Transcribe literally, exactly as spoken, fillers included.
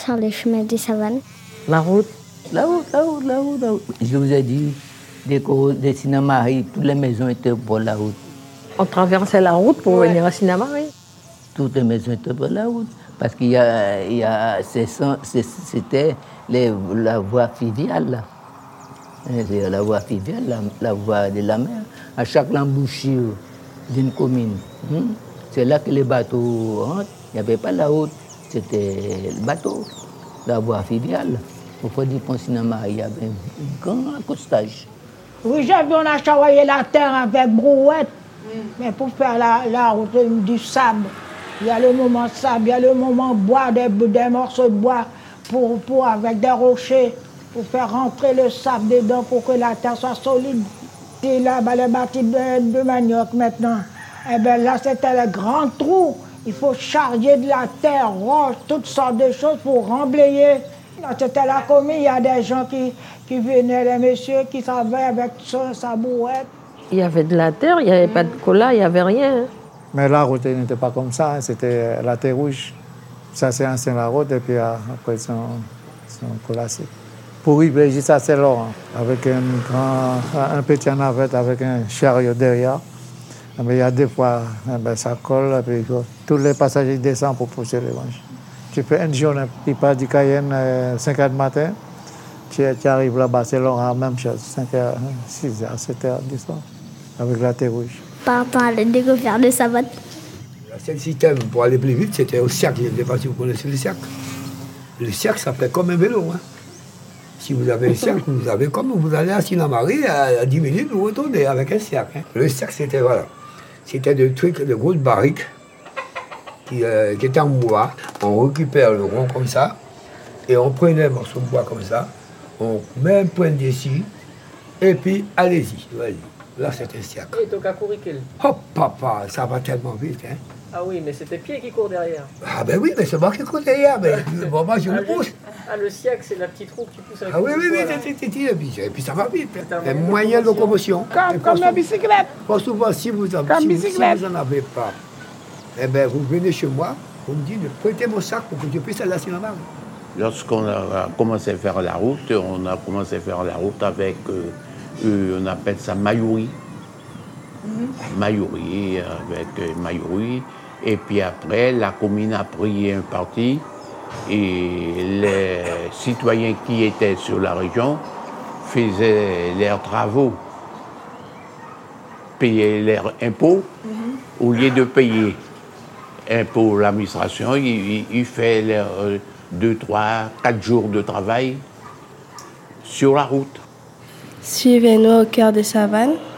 sur les chemins des savanes. La route. La route, la route, la route, la route. Je vous ai dit, dès qu'au des Sinnamary, toutes les maisons étaient pour la route. On traversait la route pour ouais. venir à Sinnamary. Toutes les maisons étaient pour la route. Parce qu'il y a, il y a c'était les, la voie fluviale, là. La voie fluviale, la, la voie de la mer. À chaque embouchure d'une commune, hein, c'est là que les bateaux rentrent. Il n'y avait pas la route, c'était le bateau, la voie fluviale. Au fond du pont Sinnamary, il y avait un grand accostage. Oui, j'ai vu, on a travaillé la terre avec brouette, mm. mais pour faire la, la route du sable. Il y a le moment sable, il y a le moment bois, des, des morceaux de bois pour, pour, avec des rochers, pour faire rentrer le sable dedans pour que la terre soit solide. Et là, ben, les bâtis de, de manioc maintenant, eh ben, là c'était le grand trou. Il faut charger de la terre, roche, toutes sortes de choses pour remblayer. C'était la commune, il y a des gens qui, qui venaient, les messieurs qui travaillaient avec sa, sa brouette. Il y avait de la terre, il n'y avait mmh. pas de cola, il n'y avait rien. Mais la route n'était pas comme ça, hein. C'était la terre rouge. Ça, c'est ancien la route, et puis après, ils sont, sont colassés. Pour privilégier ça, c'est Laurent, avec un, grand, un petit navette avec un chariot derrière. Mais il y a des fois, ben, ça colle, et puis tous les passagers descendent pour pousser les manches. Tu fais une journée, tu pars du Cayenne à cinq heures du matin, tu, tu arrives là-bas, c'est Laurent, même chose, cinq heures, six heures, sept heures du soir, avec la terre rouge. Par rapport à la découverte de savane. Le seul système pour aller plus vite, c'était au cercle. Je ne sais pas si vous connaissez le cercle. Le cercle, ça fait comme un vélo. Hein. Si vous avez un cercle, vous avez comme vous allez à Sinnamary, à dix minutes, vous retournez avec un cercle. Hein. Le cercle, c'était voilà. C'était des trucs, de grosses barriques qui, euh, qui étaient en bois. On récupère le rond comme ça, et on prenait un morceau de bois comme ça, on met un point dessus, et puis allez-y, allez-y. Là, c'était un cercle. Et donc à courir quel? Oh, papa, ça va tellement vite, hein. Ah oui, mais c'est tes pieds qui courent derrière. Ah ben oui, mais c'est moi qui cours derrière, mais bon, moi je ah, le pousse. Ah, le siècle, c'est la petite roue que tu pousses avec ah, le oui, oui, oui, c'est petit, et puis, et puis ça va vite. Un moyen de locomotion. Comme, comme la bicyclette. Pas souvent, si vous n'en si, si avez pas, eh bien, vous venez chez moi, vous me dites, prêtez mon sac pour que je puisse aller à Sinnamary. Lorsqu'on a commencé à faire la route, on a commencé à faire la route avec, euh, euh, on appelle ça Mayouri. Mm-hmm. Mayouri, avec euh, Mayouri. Et puis après, la commune a pris un parti et les citoyens qui étaient sur la région faisaient leurs travaux, payaient leurs impôts. Mm-hmm. Au lieu de payer impôts à l'administration, ils il, il fait leurs euh, deux, trois, quatre jours de travail sur la route. Suivez-nous au cœur des savanes.